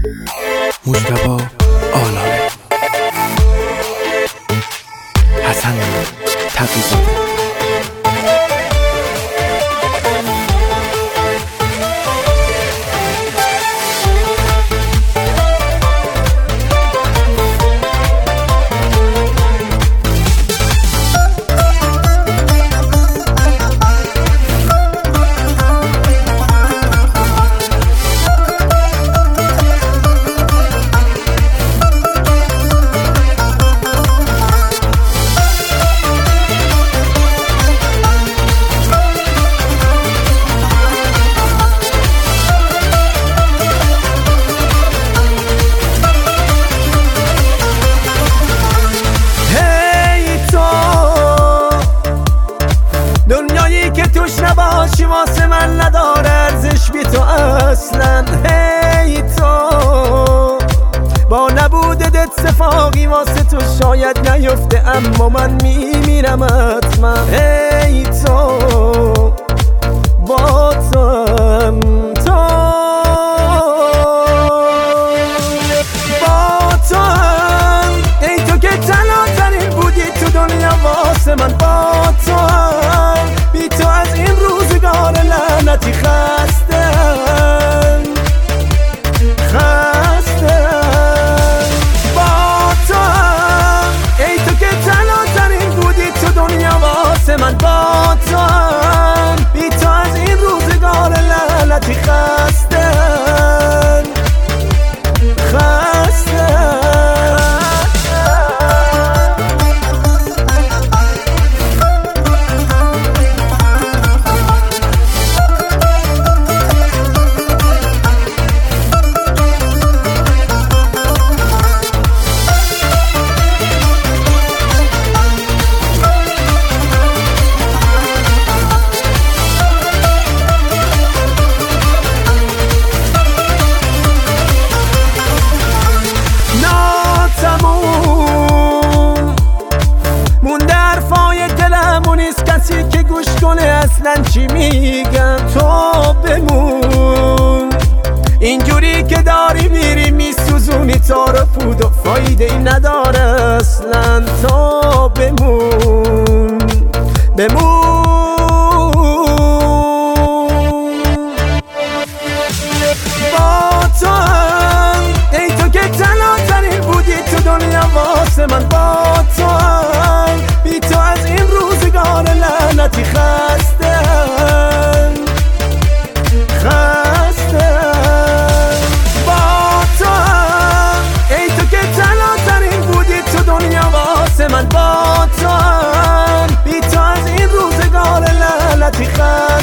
مجتبی آلاره، حسن تقی‌زاده. دنیایی که توش نباشی واسه من نداره ارزش بی تو اصلا. هی تو با نبودت اتفاقی واسه تو شاید نیفته، اما من میمیرم حتما. هی تو با توام، ای تو که تنها ترین بودی تو دنیا واسه من. با توام، بی تو از این روزگار لعنتی خستم. با توام، ای تو که تنها ترین بودی تو دنیا واسه من. با توام، بی تو از این روزگار لعنتی خستم. کسی که گوش کنه اصلا چی میگم. تو بمون اینجوری که داری میری میسوزونی تار پود و فایده ای نداره اصلا. تو بمون با تو هم، ای تو که تنها ترین بودی تو دنیا واسه من. با تو هم، بی تو از این روزگار لعنتی خستم. با تو هم، ای تو که تنها ترین بودی تو دنیا واسه من. با تو هم، بی تو از این روزگار لعنتی خستم.